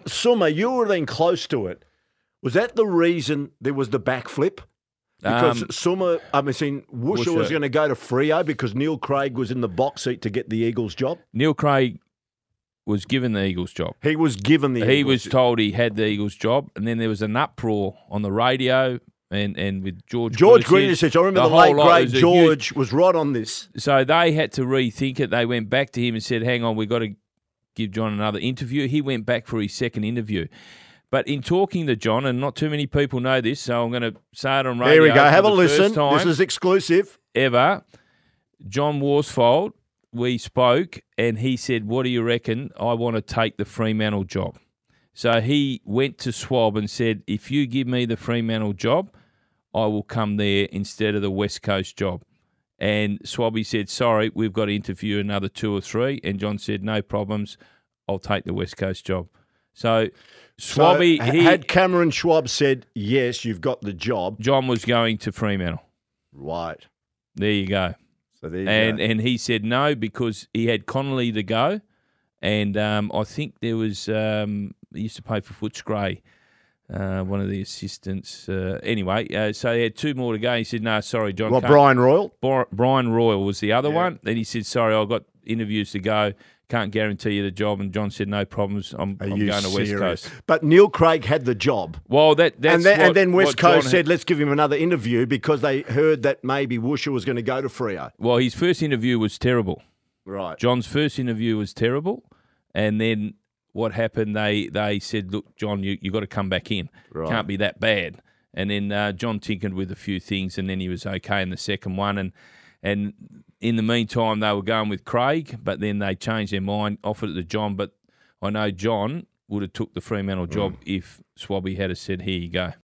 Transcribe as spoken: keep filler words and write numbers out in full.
Summer, you were then close to it. Was that the reason there was the backflip? Because um, Summer, I mean, Woosha was going to go to Freo because Neil Craig was in the box seat to get the Eagles job. Neil Craig was given the Eagles job. He was given the he Eagles was job. told he had the Eagles job, and then there was an uproar on the radio and, and with George George Greenidge. Greenidge. I remember the, the late, great George huge, was right on this. So they had to rethink it. They went back to him and said, hang on, we've got to give John another interview. He went back for his second interview. But in talking to John, and not too many people know this, so I'm going to say it on radio. There we go. Have a the listen. First time this is exclusive. Ever. John Worsfold, we spoke, and he said, what do you reckon? I want to take the Fremantle job. So he went to Swab and said, if you give me the Fremantle job, I will come there instead of the West Coast job. And Swabby said, sorry, we've got to interview another two or three. And John said, no problems, I'll take the West Coast job. So Swabby... So, he, had Cameron Schwab said, yes, you've got the job. John was going to Fremantle. Right. There you go. So there you and go. and he said no because he had Connolly to go, and um, I think there was um, he used to play for Footscray, uh, one of the assistants. Uh, anyway, uh, so he had two more to go. He said no, sorry, John. What, Brian Royal? Bri- Brian Royal was the other Yeah. one. Then he said sorry, I've got interviews to go. Can't guarantee you the job. And John said no problems. I'm, I'm going to West Coast. But Neil Craig had the job. Well, that that's and then, what, and then West Coast John said, had. let's give him another interview because they heard that maybe Woosha was going to go to Freo. Well, his first interview was terrible. Right. John's first interview was terrible, and then what happened? They they said, look, John, you you got to come back in. Right. Can't be that bad. And then uh, John tinkered with a few things, and then he was okay in the second one. And and in the meantime, they were going with Craig, but then they changed their mind, offered it to John. But I know John would have took the Fremantle job mm. if Swabby had said, here you go.